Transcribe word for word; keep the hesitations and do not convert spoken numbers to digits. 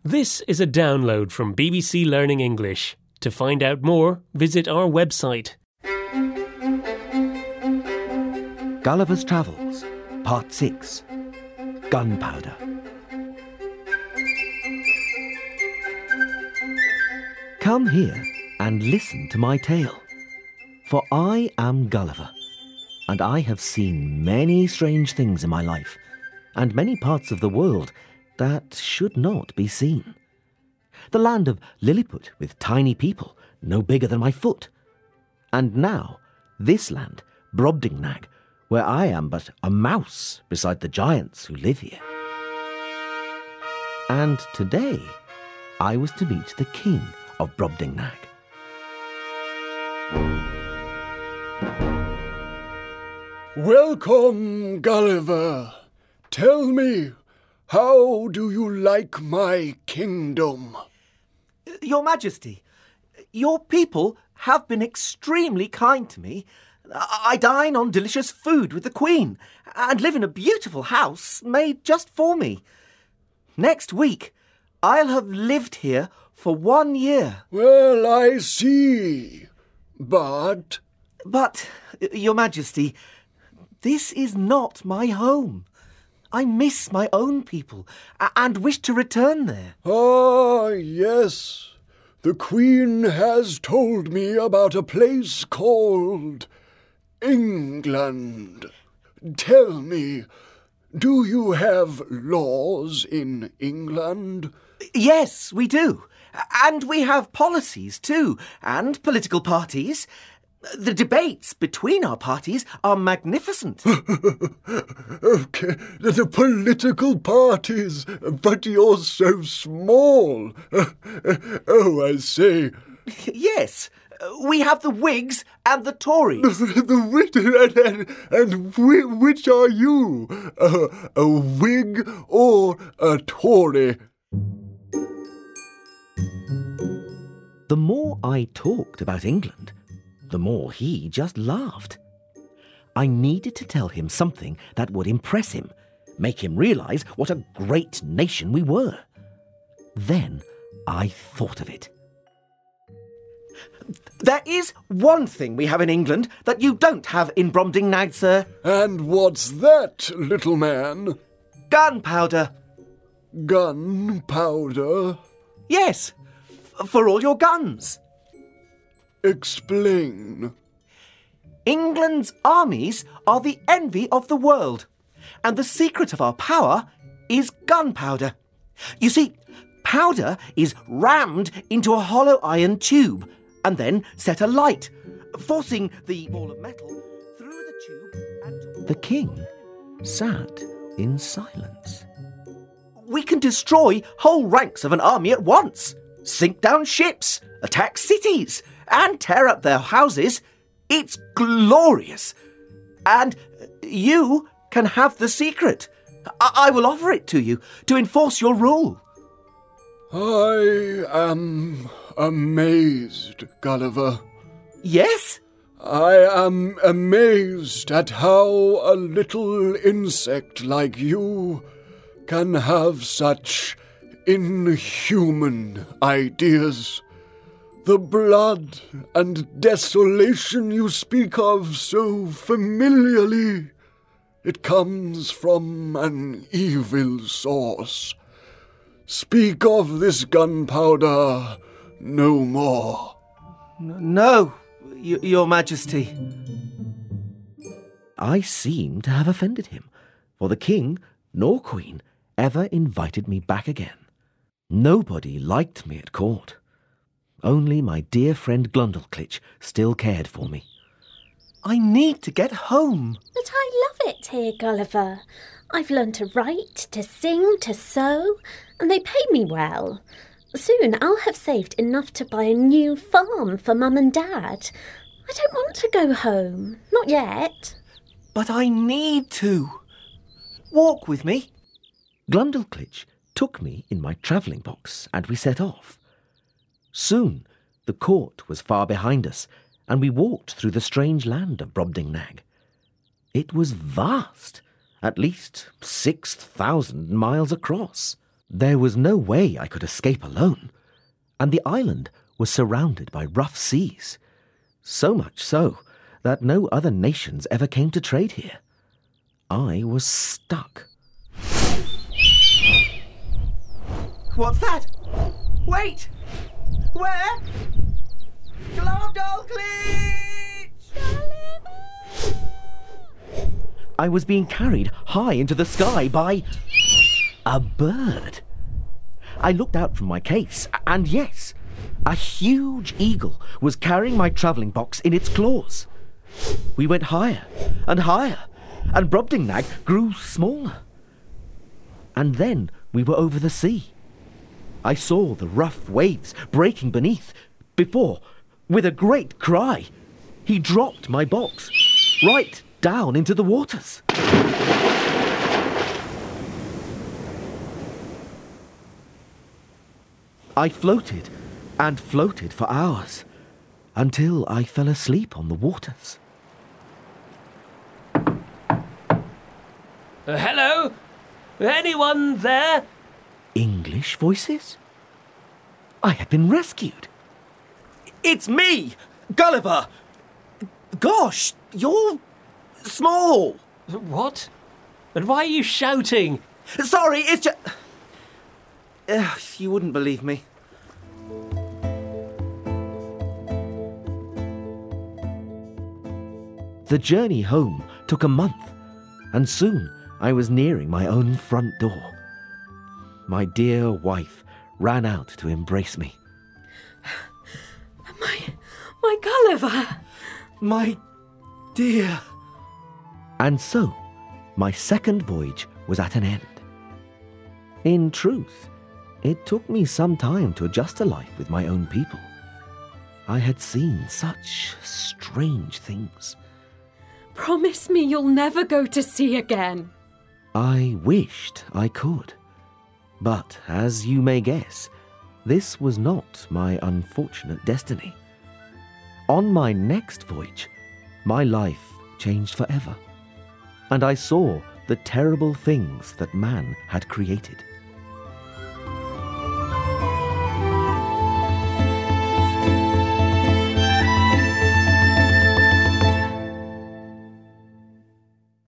This is a download from B B C Learning English. To find out more, visit our website. Gulliver's Travels, Part six. Gunpowder. Come here and listen to my tale. For I am Gulliver, and I have seen many strange things in my life, and many parts of the world that should not be seen. The land of Lilliput with tiny people, no bigger than my foot. And now, this land, Brobdingnag, where I am but a mouse beside the giants who live here. And today, I was to meet the king of Brobdingnag. Welcome, Gulliver. Tell me, how do you like my kingdom? Your Majesty, your people have been extremely kind to me. I dine on delicious food with the Queen and live in a beautiful house made just for me. Next week, I'll have lived here for one year. Well, I see. But... But, Your Majesty, this is not my home. I miss my own people and wish to return there. Ah, yes. The Queen has told me about a place called England. Tell me, do you have laws in England? Yes, we do. And we have policies too, and political parties. The debates between our parties are magnificent. Okay, the political parties, but you're so small. Oh, I say. Yes, we have the Whigs and the Tories. The Whig and, and, and which are you? Uh, a Whig or a Tory? The more I talked about England, the more he just laughed. I needed to tell him something that would impress him, make him realise what a great nation we were. Then I thought of it. There is one thing we have in England that you don't have in Brobdingnag, sir. And what's that, little man? Gunpowder. Gunpowder? Yes, f- for all your guns. Explain. England's armies are the envy of the world, and the secret of our power is gunpowder. You see, powder is rammed into a hollow iron tube and then set alight, forcing the ball of metal through the tube and... The king sat in silence. We can destroy whole ranks of an army at once, sink down ships, attack cities, and tear up their houses. It's glorious. And you can have the secret. I, I will offer it to you to enforce your rule. I am amazed, Gulliver. Yes? I am amazed at how a little insect like you can have such inhuman ideas. The blood and desolation you speak of so familiarly, it comes from an evil source. Speak of this gunpowder no more. No, y- Your Majesty. I seem to have offended him, for the king nor queen ever invited me back again. Nobody liked me at court. Only my dear friend Glundleclitch still cared for me. I need to get home. But I love it here, Gulliver. I've learned to write, to sing, to sew, and they pay me well. Soon I'll have saved enough to buy a new farm for Mum and Dad. I don't want to go home. Not yet. But I need to. Walk with me. Glundleclitch took me in my travelling box and we set off. Soon the court was far behind us and we walked through the strange land of Brobdingnag. It was vast, at least six thousand miles across. There was no way I could escape alone, and the island was surrounded by rough seas, so much so that no other nations ever came to trade here. I was stuck. What's that? Wait! Where? Globdolklitch! I was being carried high into the sky by a bird. I looked out from my case, and yes, a huge eagle was carrying my travelling box in its claws. We went higher and higher, and Brobdingnag grew smaller. And then we were over the sea. I saw the rough waves breaking beneath, before, with a great cry, he dropped my box right down into the waters. I floated and floated for hours, until I fell asleep on the waters. Uh, hello? Anyone there? English voices? I had been rescued. It's me, Gulliver. Gosh, you're small. What? And why are you shouting? Sorry, it's just... Uh, you wouldn't believe me. The journey home took a month, and soon I was nearing my own front door. My dear wife ran out to embrace me. My, my Gulliver! My dear. And so, my second voyage was at an end. In truth, it took me some time to adjust to life with my own people. I had seen such strange things. Promise me you'll never go to sea again. I wished I could. But, as you may guess, this was not my unfortunate destiny. On my next voyage, my life changed forever, and I saw the terrible things that man had created.